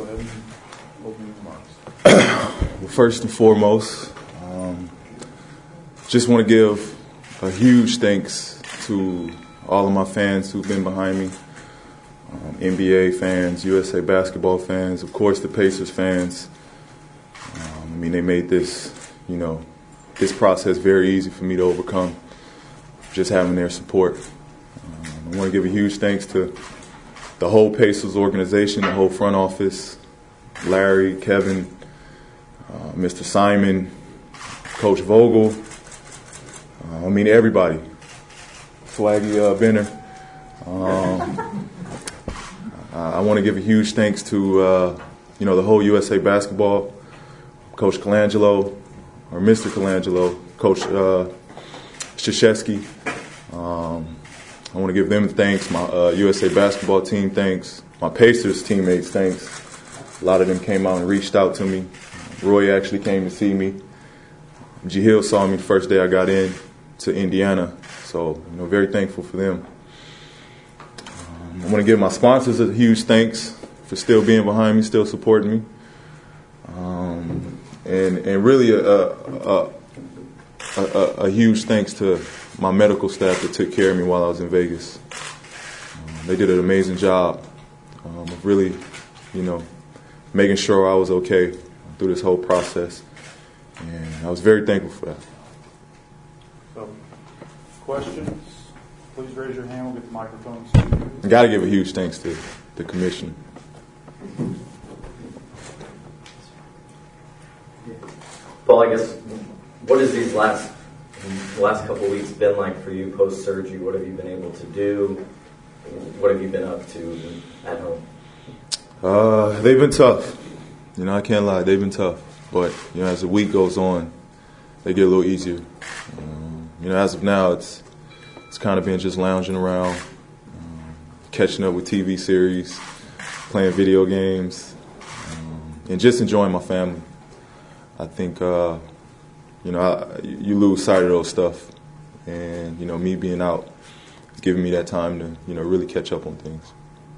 ahead and open remarks. Well, first and foremost, just want to give a huge thanks to all of my fans who've been behind me, NBA fans, USA basketball fans, of course the Pacers fans. They made this, this process very easy for me to overcome, just having their support. I want to give a huge thanks to the whole Pacers organization, the whole front office, Larry, Kevin, Mr. Simon, Coach Vogel, everybody. Swaggy Benner. I want to give a huge thanks to, the whole USA basketball, Coach Colangelo, or Mr. Colangelo, Coach Krzyzewski. I want to give them thanks, my USA basketball team thanks, my Pacers teammates thanks. A lot of them came out and reached out to me. Roy actually came to see me. G. Hill saw me the first day I got in to Indiana, so very thankful for them. I want to give my sponsors a huge thanks for still being behind me, still supporting me, and really a huge thanks to my medical staff that took care of me while I was in Vegas. They did an amazing job of really, making sure I was okay through this whole process, and I was very thankful for that. So, questions? Please raise your hand. We'll get the microphones. I got to give a huge thanks to the commission. Paul, I guess, what has these last couple of weeks been like for you post-surgery? What have you been able to do? What have you been up to at home? They've been tough. I can't lie. They've been tough. But, as the week goes on, they get a little easier. As of now, it's kind of been just lounging around, catching up with TV series, playing video games, and just enjoying my family. I think, you lose sight of those stuff. And, me being out is giving me that time to, really catch up on things.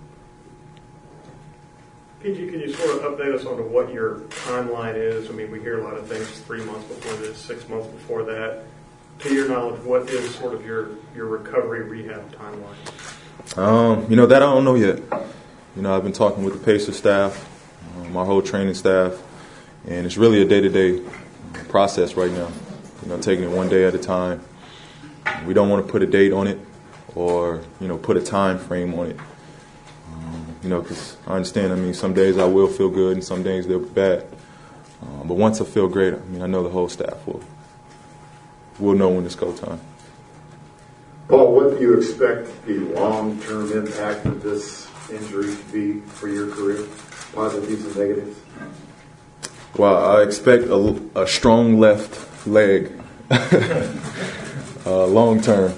PG, can you sort of update us on what your timeline is? We hear a lot of things 3 months before this, 6 months before that. To your knowledge, what is sort of your recovery rehab timeline? That I don't know yet. I've been talking with the Pacers staff, my whole training staff, and it's really a day-to-day process right now. Taking it one day at a time. We don't want to put a date on it or, put a time frame on it. Because I understand, some days I will feel good and some days they'll be bad. But once I feel great, I know the whole staff will know when it's go time. Paul, what do you expect the long-term impact of this injury to be for your career? Positives and negatives? Well, I expect a strong left leg long term.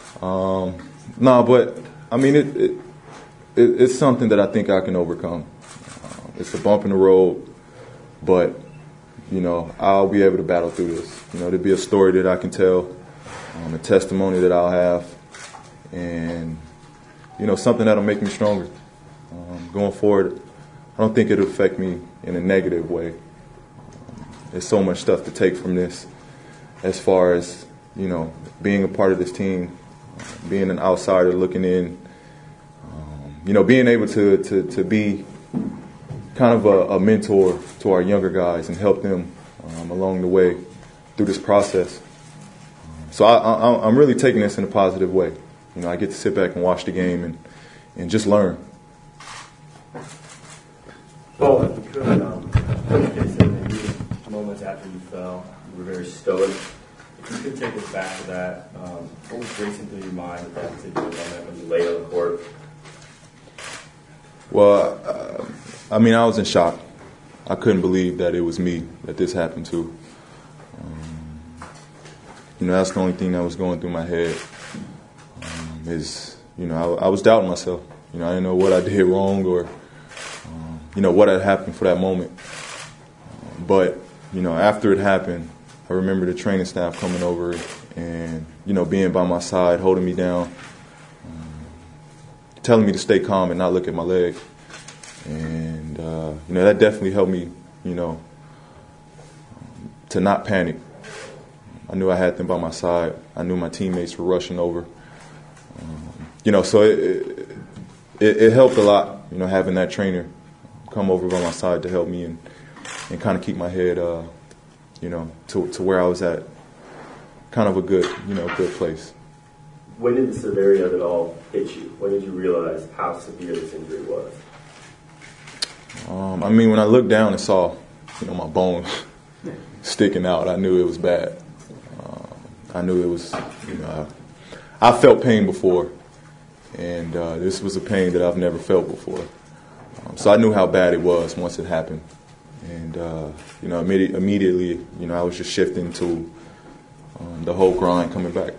It's something that I think I can overcome. It's a bump in the road, but, I'll be able to battle through this. There'll be a story that I can tell, a testimony that I'll have, and, something that'll make me stronger. Going forward, I don't think it'll affect me in a negative way. There's so much stuff to take from this as far as, being a part of this team, being an outsider looking in, being able to be kind of a mentor to our younger guys and help them along the way through this process. So I'm really taking this in a positive way. I get to sit back and watch the game and just learn. Paul, if you could, moments after you fell, you were very stoic. If you could take us back to that, what was racing through your mind at that particular moment when you laid on the court? Well, I was in shock. I couldn't believe that it was me that this happened to. That's the only thing that was going through my head. I was doubting myself. I didn't know what I did wrong or, what had happened for that moment. But, after it happened, I remember the training staff coming over and, being by my side, holding me down, telling me to stay calm and not look at my leg. And that definitely helped me, to not panic. I knew I had them by my side. I knew my teammates were rushing over. So it helped a lot, having that trainer come over by my side to help me and kind of keep my head, to where I was at, kind of a good, good place. When did the severity of it all hit you? When did you realize how severe this injury was? When I looked down and saw, my bone sticking out, I knew it was bad. I knew it was, I felt pain before, and this was a pain that I've never felt before. So I knew how bad it was once it happened. And, immediately, I was just shifting to the whole grind coming back.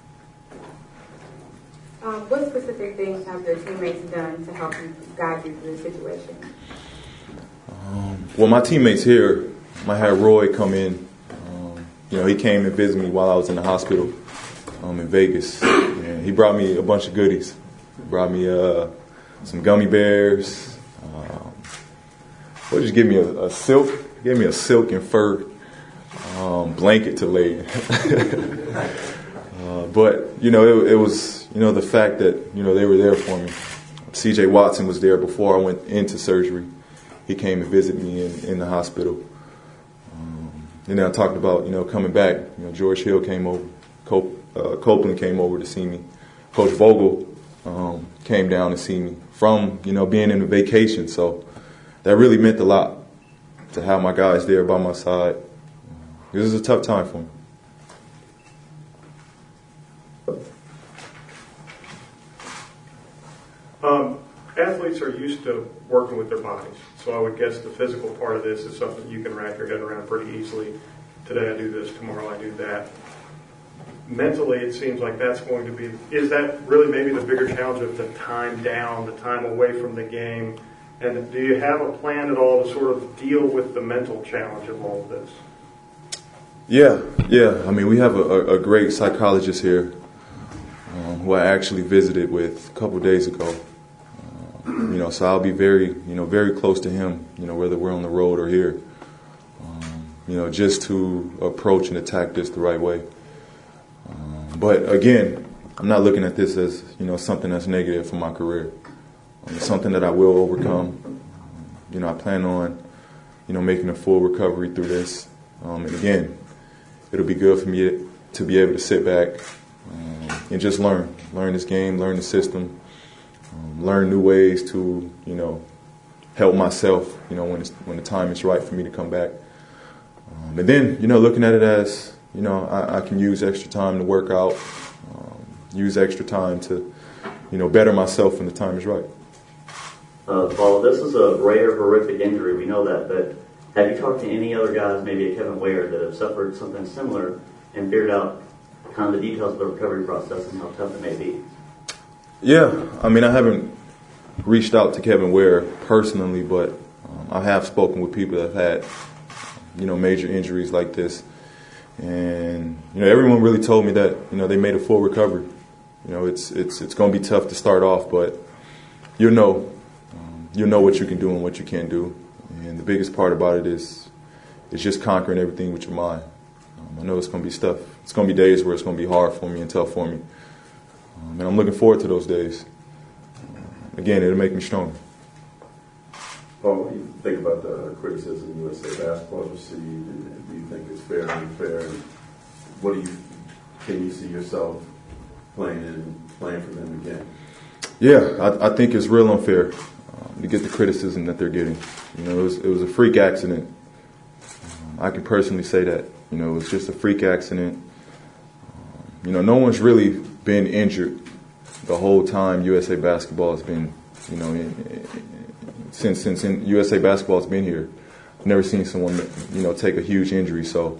What specific things have your teammates done to help you guide you through the situation? Well, my teammates here, I had Roy come in. He came and visited me while I was in the hospital in Vegas. And he brought me a bunch of goodies. He brought me some gummy bears. What did you give me? A silk? He gave me a silk and fur blanket to lay in. But, it was, the fact that, they were there for me. C.J. Watson was there before I went into surgery. He came and visited me in the hospital. And then I talked about, coming back. George Hill came over. Copeland came over to see me. Coach Vogel came down to see me from, being in a vacation. So that really meant a lot to have my guys there by my side. This was a tough time for me. Athletes are used to working with their bodies, so I would guess the physical part of this is something you can wrap your head around pretty easily. Today I do this, tomorrow I do that. Mentally, it seems like that's going to be, is that really maybe the bigger challenge of the time down, the time away from the game? And do you have a plan at all to sort of deal with the mental challenge of all of this? Yeah. We have a great psychologist here who I actually visited with a couple of days ago. So I'll be very, very close to him, whether we're on the road or here, just to approach and attack this the right way. But again, I'm not looking at this as, something that's negative for my career. It's something that I will overcome. I plan on, making a full recovery through this. And again, it'll be good for me to be able to sit back and just learn this game, learn the system, learn new ways to, help myself, when the time is right for me to come back. And then, looking at it as, I can use extra time to work out, use extra time to, better myself when the time is right. Paul, this is a rare, horrific injury. We know that. But have you talked to any other guys, maybe a Kevin Ware, that have suffered something similar and figured out kind of the details of the recovery process and how tough it may be? Yeah. I haven't reached out to Kevin Ware personally, but I have spoken with people that have had, major injuries like this. And, everyone really told me that, they made a full recovery. It's going to be tough to start off, but you'll know what you can do and what you can't do. And the biggest part about it is just conquering everything with your mind. I know it's going to be stuff. It's going to be days where it's going to be hard for me and tough for me. And I'm looking forward to those days. Again, it'll make me stronger. Paul, what do you think about the criticism USA Basketball received, and do you think it's fair and unfair? And can you see yourself playing for them again? Yeah, I think it's real unfair to get the criticism that they're getting. It was a freak accident. I can personally say that. It was just a freak accident. No one's really been injured the whole time USA Basketball has been, since USA Basketball has been here. I've never seen someone, take a huge injury. So,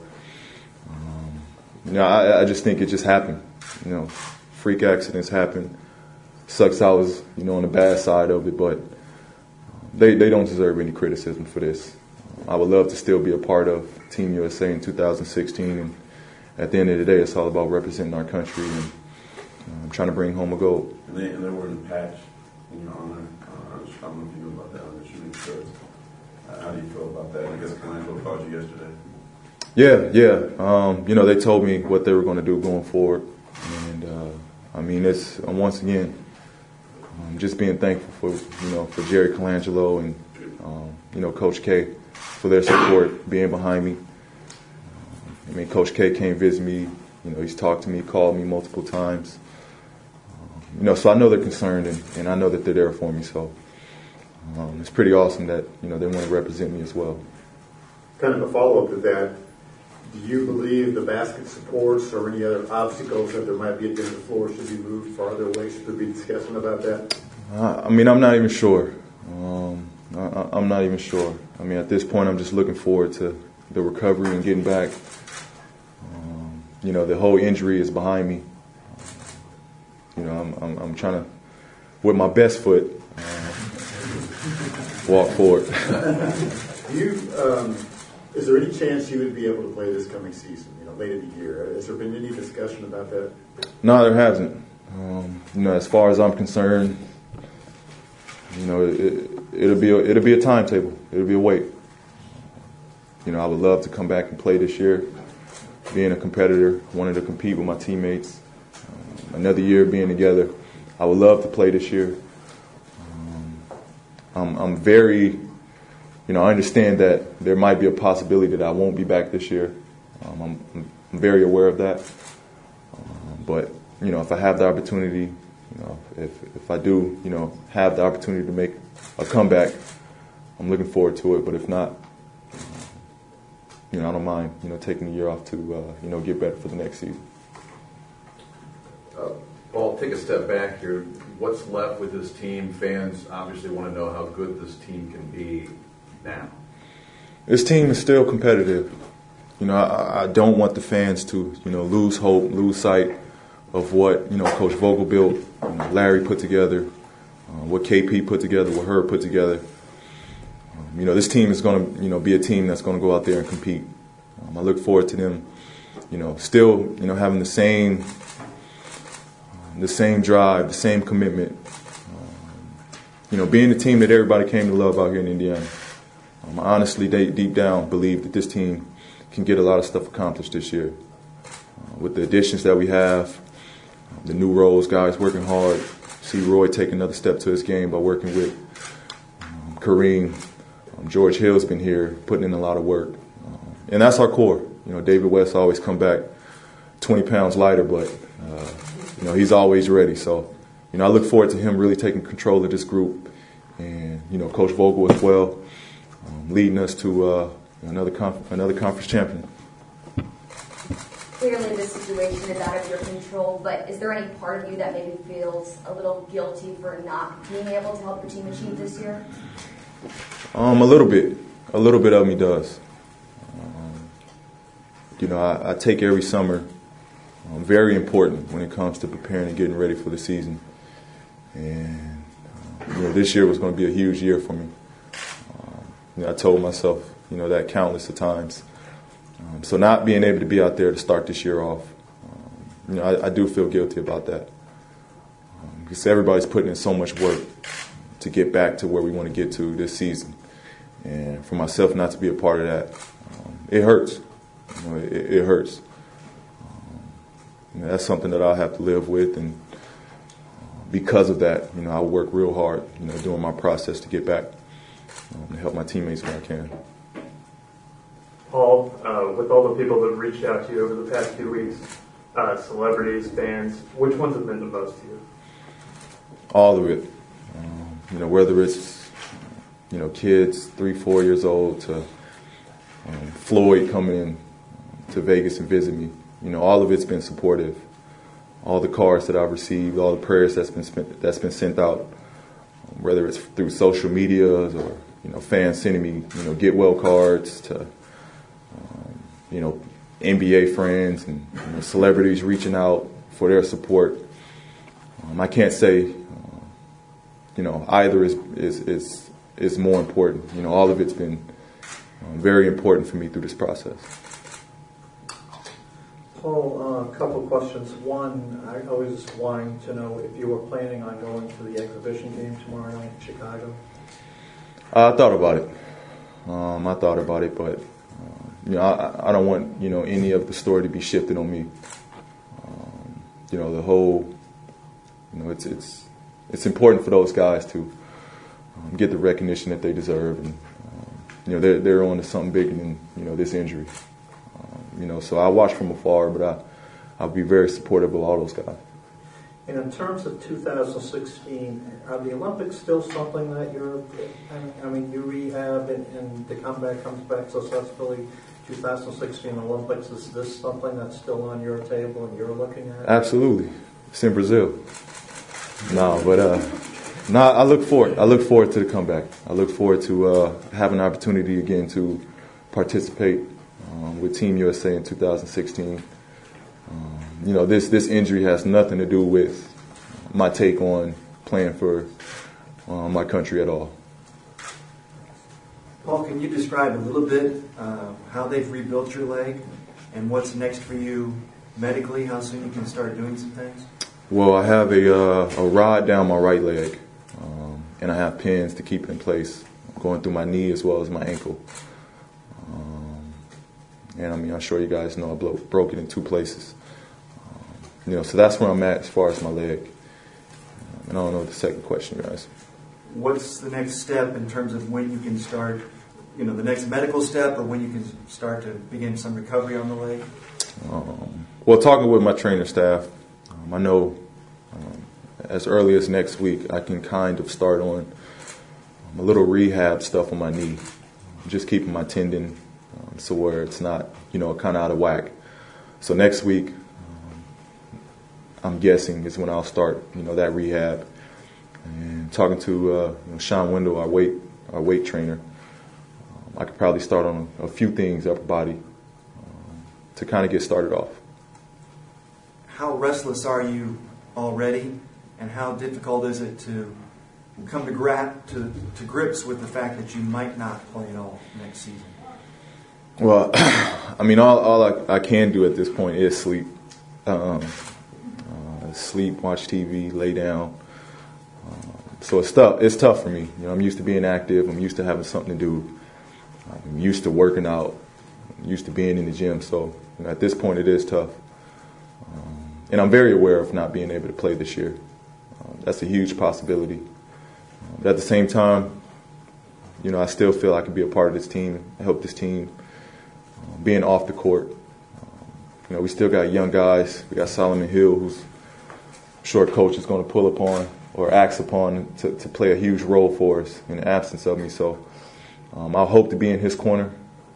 I just think it just happened. Freak accidents happen. Sucks I was, on the bad side of it, but they don't deserve any criticism for this. I would love to still be a part of Team USA in 2016, and at the end of the day, it's all about representing our country and trying to bring home a gold. And they were in the patch in your honor. I don't know if you know about that on the shooting shirt. How do you feel about that? I guess Colangelo called you yesterday. Yeah. You know, they told me what they were going to do going forward. And, I mean, it's, once again, just being thankful for Jerry Colangelo and, Coach K for their support, being behind me. I mean, Coach K came visit me. He's talked to me, called me multiple times. So I know they're concerned, and I know that they're there for me. So it's pretty awesome that, they want to represent me as well. Kind of a follow-up to that, do you believe the basket supports or any other obstacles that there might be at the end of the floor should be moved farther away? Should there be discussion about that? I mean, I'm not even sure. I'm not even sure. I mean, at this point, I'm just looking forward to the recovery and getting back. The whole injury is behind me. I'm trying to, with my best foot, walk forward. Is there any chance you would be able to play this coming season, late in the year? Has there been any discussion about that? No, there hasn't. As far as I'm concerned, it'll be a timetable. It'll be a wait. I would love to come back and play this year. Being a competitor, wanting to compete with my teammates. Another year being together. I would love to play this year. I'm very, I understand that there might be a possibility that I won't be back this year. I'm very aware of that. But, if I have the opportunity, if I do, have the opportunity to make a comeback, I'm looking forward to it. But if not, I don't mind, taking a year off to, get better for the next season. Paul, take a step back here. What's left with this team? Fans obviously want to know how good this team can be now. This team is still competitive. I don't want the fans to, lose hope, lose sight of what, Coach Vogel built, Larry put together, what KP put together, what Herb put together. This team is going to, be a team that's going to go out there and compete. I look forward to them, still, having the same drive, the same commitment. Being the team that everybody came to love out here in Indiana. I honestly, deep down, believe that this team can get a lot of stuff accomplished this year. With the additions that we have, the new roles, guys working hard. See Roy take another step to his game by working with Kareem. George Hill's been here, putting in a lot of work. And that's our core. David West always come back 20 pounds lighter, but, he's always ready. So, I look forward to him really taking control of this group. And, Coach Vogel as well, leading us to another conference champion. Clearly this situation is out of your control, but is there any part of you that maybe feels a little guilty for not being able to help your team achieve this year? A little bit. A little bit of me does. I take every summer very important when it comes to preparing and getting ready for the season. And, this year was going to be a huge year for me. I told myself, that countless of times. So not being able to be out there to start this year off, I do feel guilty about that. Because everybody's putting in so much work to get back to where we want to get to this season. And for myself not to be a part of that, it hurts. It hurts. That's something that I'll have to live with. And because of that, I work real hard, during my process to get back and help my teammates when I can. Paul, with all the people that have reached out to you over the past few weeks, celebrities, fans, which ones have been the most to you? All of it. Whether it's, kids 3-4 years old to Floyd coming in to Vegas and visit me. All of it's been supportive. All the cards that I've received, all the prayers that's been sent out, whether it's through social media or, fans sending me, get well cards to, NBA friends and celebrities reaching out for their support. I can't say, either is more important. All of it's been very important for me through this process. Paul, a couple of questions. One, I was wanting to know if you were planning on going to the exhibition game tomorrow night in Chicago. I thought about it. I thought about it, but I don't want any of the story to be shifted on me. The whole, it's important for those guys to get the recognition that they deserve, and they're on to something bigger than this injury. So I watch from afar, but I'll be very supportive of all those guys. And in terms of 2016, are the Olympics still something that you rehab and the comeback comes back successfully? 2016 Olympics, is this something that's still on your table and you're looking at? Absolutely. It's in Brazil. I look forward. I look forward to the comeback. I look forward to having an opportunity again to participate with Team USA in 2016. This injury has nothing to do with my take on playing for my country at all. Paul, can you describe a little bit how they've rebuilt your leg and what's next for you medically, how soon you can start doing some things? Well, I have a rod down my right leg, and I have pins to keep it in place, going through my knee as well as my ankle. And I'm sure you guys know I broke it in 2 places. So that's where I'm at as far as my leg. And I don't know what the second question you asked. What's the next step in terms of when you can start, the next medical step, or when you can start to begin some recovery on the leg? Well, talking with my trainer staff, I know as early as next week I can kind of start on a little rehab stuff on my knee, just keeping my tendon so where it's not, kind of out of whack. So next week, I'm guessing is when I'll start, that rehab. And talking to Sean Wendell, our weight trainer, I could probably start on a few things upper body to kind of get started off. How restless are you already, and how difficult is it to come to grips with the fact that you might not play at all next season? Well, all I can do at this point is sleep. Sleep, watch TV, lay down. So it's tough for me. I'm used to being active. I'm used to having something to do. I'm used to working out. I'm used to being in the gym. So at this point, it is tough. And I'm very aware of not being able to play this year. That's a huge possibility. But at the same time, I still feel I can be a part of this team, help this team, being off the court. We still got young guys. We got Solomon Hill, who's short coach is going to pull upon or ask upon to play a huge role for us in the absence of me. So I hope to be in his corner.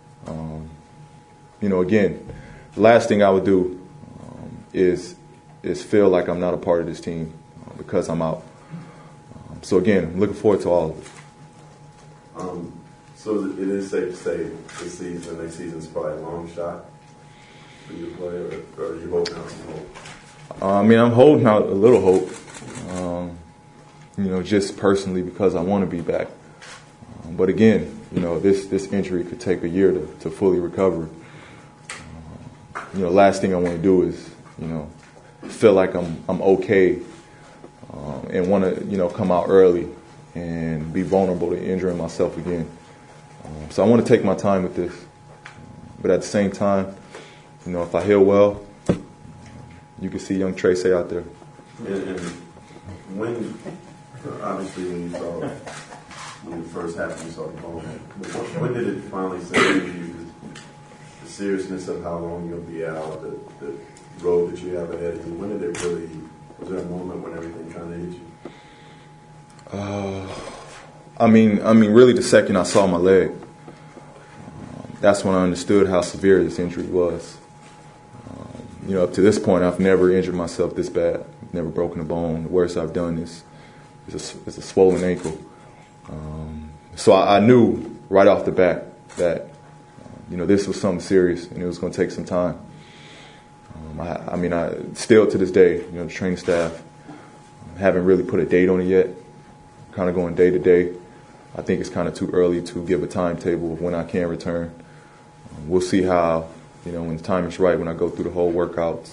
Again, the last thing I would do is feel like I'm not a part of this team because I'm out. So again, I'm looking forward to all of it. So it is safe to say this season, next season is probably a long shot for you to play, or are you holding out some hope? I'm holding out a little hope, just personally because I want to be back. But again, this injury could take a year to fully recover. Last thing I want to do is, feel like I'm okay and want to, come out early and be vulnerable to injuring myself again. So I want to take my time with this. But at the same time, if I heal well, you can see young Tracy out there. And when, obviously, when it first happened, you saw the bone. When did it finally set in you the seriousness of how long you'll be out, the road that you have ahead of you? When did it really? Was there a moment when everything kind of hit you? Really, the second I saw my leg, that's when I understood how severe this injury was. Up to this point, I've never injured myself this bad. Never broken a bone. The worst I've done is a swollen ankle. So I knew right off the bat that this was something serious and it was going to take some time. I still to this day, the training staff haven't really put a date on it yet. Kind of going day to day. I think it's kind of too early to give a timetable of when I can return. We'll see how, when the time is right, when I go through the whole workouts,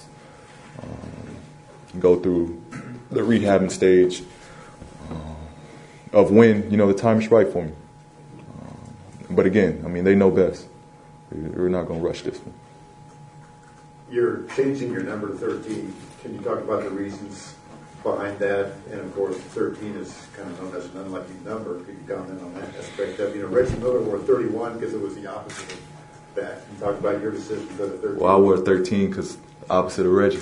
go through the rehabbing stage of when, the time is right for me. But again, I mean, they know best. We're not going to rush this one. You're changing your number to 13. Can you talk about the reasons behind that? And of course, 13 is kind of known as an unlucky number. Could you comment on that aspect of, Reggie Miller wore 31 because it was the opposite of that. Can you talk about your decision to go to 13? Well, I wore 13 because opposite of Reggie.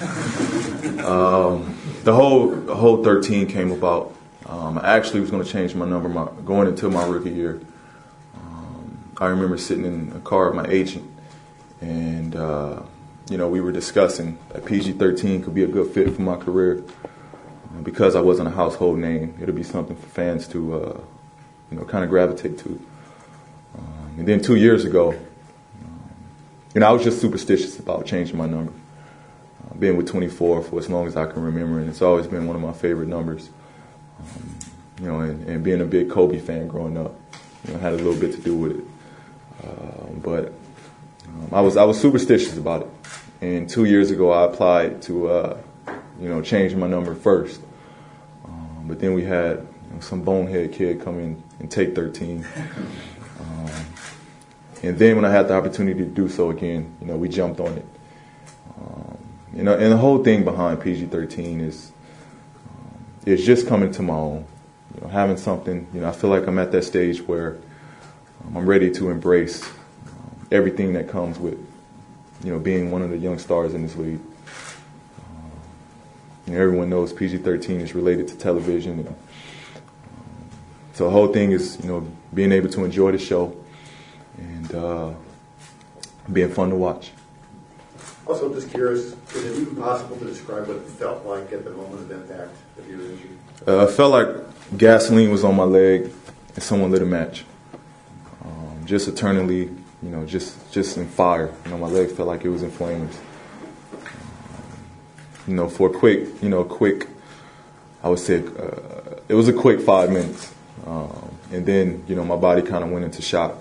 The whole 13 came about. I actually was going to change my number going into my rookie year. I remember sitting in a car with my agent, and we were discussing that PG-13 could be a good fit for my career. Because I wasn't a household name, it'll be something for fans to kind of gravitate to. And then 2 years ago, I was just superstitious about changing my number. Being with 24 for as long as I can remember, and it's always been one of my favorite numbers. And being a big Kobe fan growing up, had a little bit to do with it. But I was superstitious about it. And 2 years ago, I applied to change my number first. But then we had some bonehead kid come in and take 13. And then when I had the opportunity to do so again, we jumped on it. And the whole thing behind PG-13 is just coming to my own. Having something, I feel like I'm at that stage where I'm ready to embrace everything that comes with, being one of the young stars in this league. Everyone knows PG-13 is related to television. And, so the whole thing is, being able to enjoy the show and being fun to watch. Also, just curious, is it even possible to describe what it felt like at the moment of impact of your injury? It felt like gasoline was on my leg and someone lit a match. Just eternally, just in fire. My leg felt like it was in flames. For a quick, I would say, it was a quick 5 minutes. And then, my body kind of went into shock.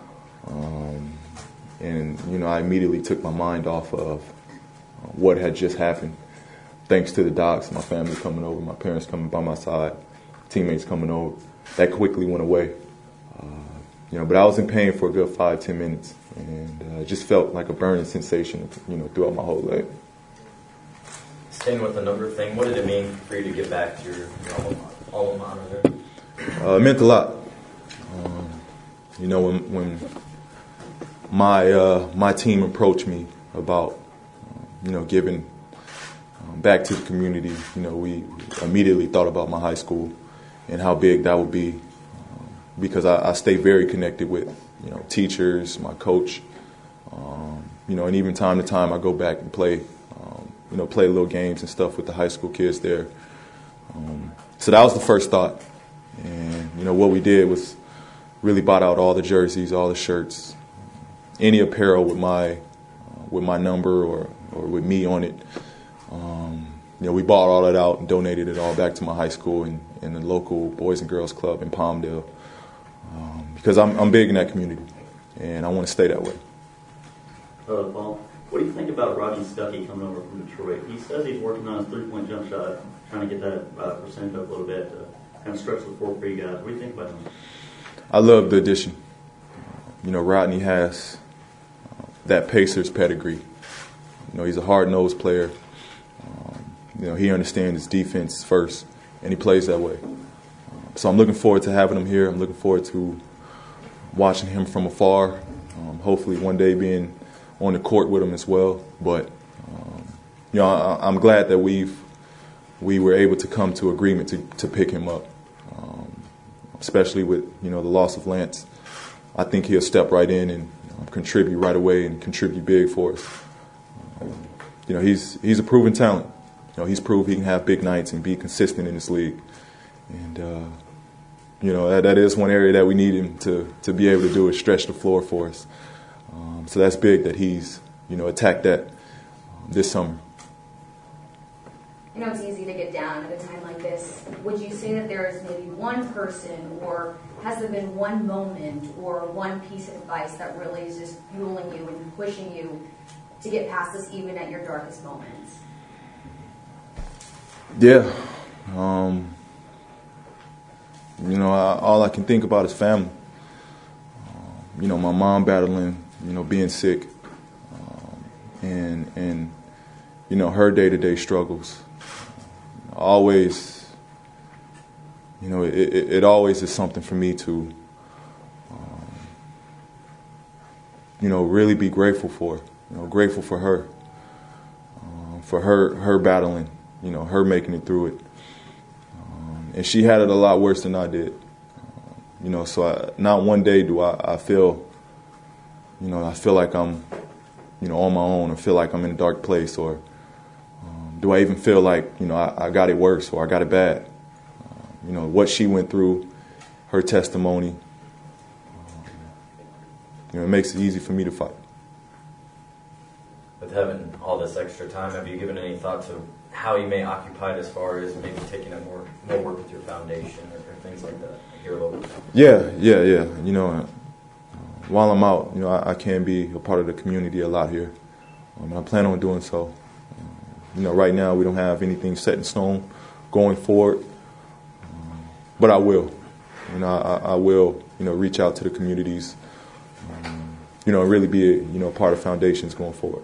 And I immediately took my mind off of what had just happened. Thanks to the docs, my family coming over, my parents coming by my side, teammates coming over. That quickly went away. But I was in pain for a good 5-10 minutes. And it just felt like a burning sensation, throughout my whole leg. Staying with the number thing, what did it mean for you to get back to your alma mater there? It meant a lot. When my team approached me about, giving back to the community, we immediately thought about my high school and how big that would be, because I stay very connected with, teachers, my coach, and even time to time I go back and play little games and stuff with the high school kids there. So that was the first thought. And, what we did was really bought out all the jerseys, all the shirts, any apparel with my number or with me on it. We bought all that out and donated it all back to my high school and the local Boys and Girls Club in Palmdale. Because I'm big in that community, and I want to stay that way. Paul, what do you think about Rodney Stuckey coming over from Detroit? He says he's working on his three-point jump shot, trying to get that percentage up a little bit to kind of stretch the floor for you guys. What do you think about him? I love the addition. Rodney has that Pacers pedigree. He's a hard-nosed player. He understands defense first, and he plays that way. So I'm looking forward to having him here. I'm looking forward to watching him from afar. Hopefully one day being on the court with him as well. But I'm glad that we were able to come to agreement to pick him up, especially with the loss of Lance. I think he'll step right in and contribute right away and contribute big for us. He's a proven talent. He's proved he can have big nights and be consistent in this league. And that is one area that we need him to be able to do is stretch the floor for us. So that's big that he's attacked that this summer. It's easy to get down at a time like this. Would you say that there is maybe one person, or has there been one moment or one piece of advice that really is just fueling you and pushing you to get past this even at your darkest moments? Yeah. All I can think about is family. you know, my mom battling, you know, being sick, and you know, her day-to-day struggles. Always, you know, it always is something for me to, you know, really be grateful for. You know, grateful for her battling, you know, her making it through it. And she had it a lot worse than I did. You know, so not one day do I feel, you know, I feel like I'm, you know, on my own, or feel like I'm in a dark place, or do I even feel like, you know, I got it worse or I got it bad. You know, what she went through, her testimony, you know, it makes it easy for me to fight. With having all this extra time, have you given any thought to how you may occupy it, as far as maybe taking up more work with your foundation or things like that here locally? Yeah. You know, while I'm out, you know, I can be a part of the community a lot here. And I plan on doing so. You know, right now we don't have anything set in stone going forward, but I will. You know, I will, you know, reach out to the communities, you know, and really be, you know, part of foundations going forward.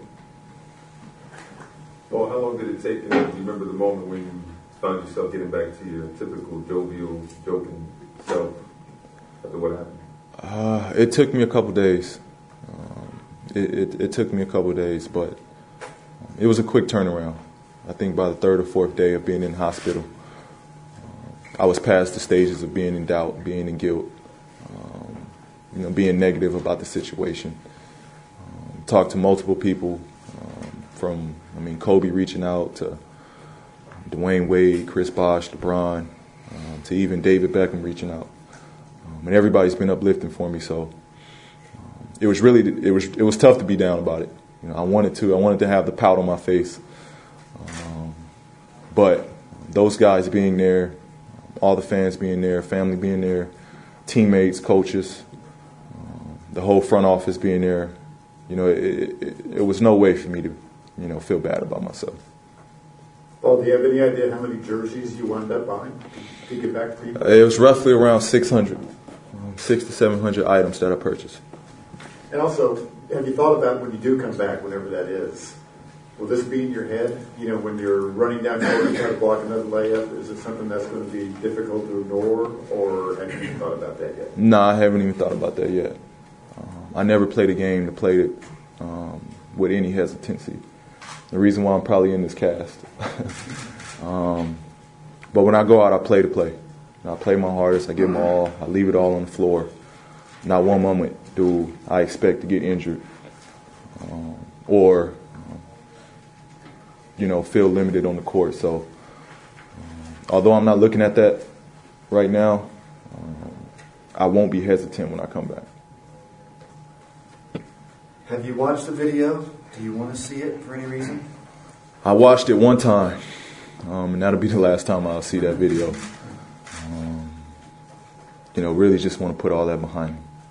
Well, how long did it take? Do you remember the moment when you found yourself getting back to your typical jovial, joking self after what happened? It took me a couple days. It took me a couple days, but it was a quick turnaround. I think by the third or fourth day of being in the hospital, I was past the stages of being in doubt, being in guilt, you know, being negative about the situation. Talked to multiple people, from, I mean, Kobe reaching out to Dwayne Wade, Chris Bosh, LeBron, to even David Beckham reaching out. And everybody's been uplifting for me, so it was tough to be down about it. You know, I wanted to have the pout on my face, but those guys being there, all the fans being there, family being there, teammates, coaches, the whole front office being there, you know, it was no way for me to, you know, feel bad about myself. Paul, do you have any idea how many jerseys you wound up buying to get back to people? It was roughly around 600 to 700 items that I purchased. And also, have you thought about when you do come back, whenever that is, will this be in your head? You know, when you're running down court and trying to block another layup, is it something that's going to be difficult to ignore, or have you even thought about that yet? No, I haven't even thought about that yet. I never played a game to play it with any hesitancy. The reason why I'm probably in this cast. But when I go out, I play to play. I play my hardest. I give my all. I leave it all on the floor. Not one moment do I expect to get injured or, you know, feel limited on the court. So although I'm not looking at that right now, I won't be hesitant when I come back. Have you watched the video? Do you want to see it for any reason? I watched it one time, and that'll be the last time I'll see that video. You know, really just want to put all that behind me.